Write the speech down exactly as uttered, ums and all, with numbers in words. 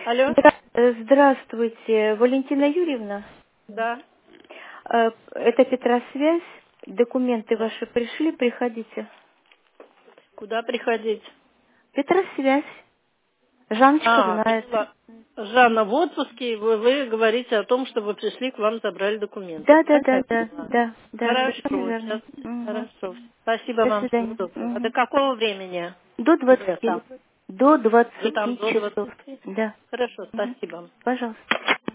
Алло? Здра- э, Здравствуйте, Валентина Юрьевна. Да. Э, Это Петросвязь. Документы Да. ваши пришли, приходите. Куда приходить? Петросвязь. Жанночка А, знает. поняла. Жанна в отпуске, и вы, вы говорите о том, что вы пришли, к вам забрали документы. Да, да, Так да, я да, поняла. да, да, совершенно Хорошо, верно. сейчас. Мгм. Хорошо. Спасибо До вам, всего свидания. доброго. А до Мгм. какого времени До вы двадцати. там? До Вы там двадцати до часов. двадцати? Да. Хорошо, Мгм. спасибо. Пожалуйста.